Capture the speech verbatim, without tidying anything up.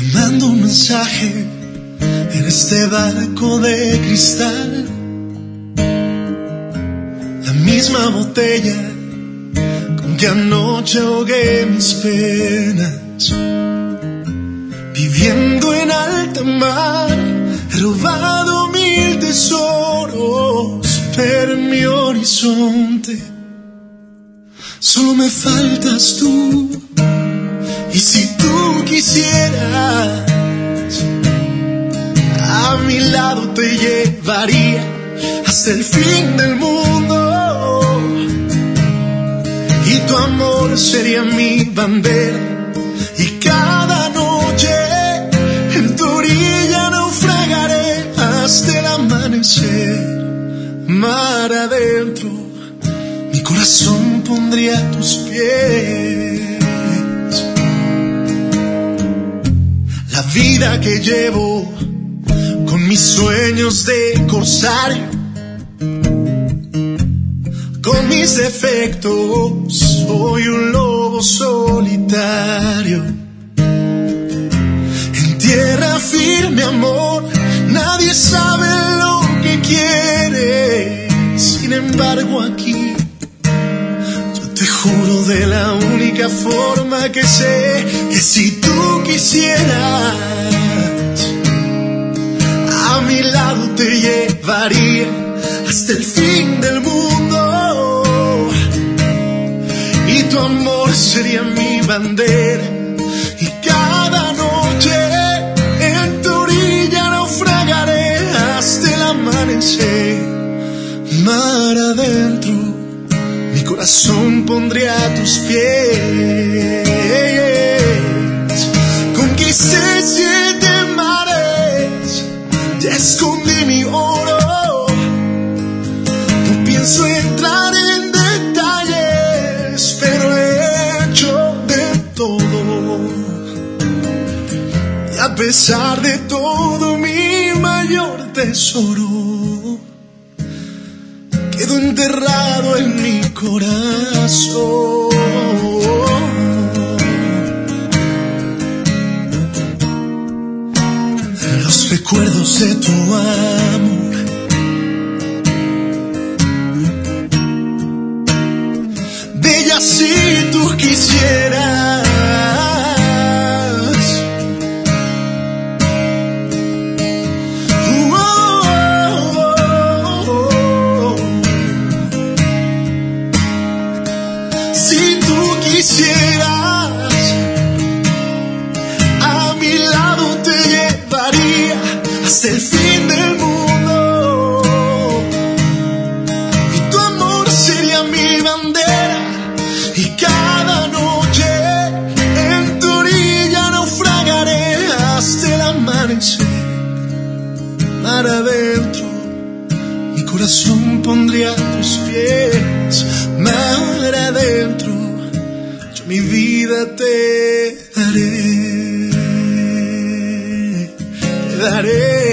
mando un mensaje en este barco de cristal, la misma botella con que anoche ahogué mis penas. Viviendo en alta mar, he robado mil tesoros, pero en mi horizonte solo me faltas tú. Y si tú quisieras, a mi lado te llevaría hasta el fin del mundo, y tu amor sería mi bandera, y cada noche en tu orilla naufragaré hasta el amanecer. Mar adentro, mi corazón pondría a tus pies. La vida que llevo con mis sueños de corsario, con mis defectos, soy un lobo solitario. En tierra firme, amor, nadie sabe lo que quiere. Sin embargo, aquí yo te juro de la única forma que sé, que si tú quisieras, a mi lado te llevaría hasta el fin del mundo, y tu amor sería mi bandera, y cada noche en tu orilla naufragaré hasta el amanecer. Mar adentro, mi corazón pondría a tus pies. Conquisté siete mares, ya escondí mi oro. No pienso entrar en detalles, pero he hecho de todo. Y a pesar de todo, mi mayor tesoro quedó enterrado en mi corazón. Los recuerdos de tu amor, bella si tú quisieras, si tú quisieras, a mi lado te llevaría hasta el fin del mundo, y tu amor sería mi bandera, y cada noche en tu orilla naufragaré hasta el amanecer. Mar adentro, mi corazón pondría a tus pies. Mar adentro, yo mi vida te daré, te daré.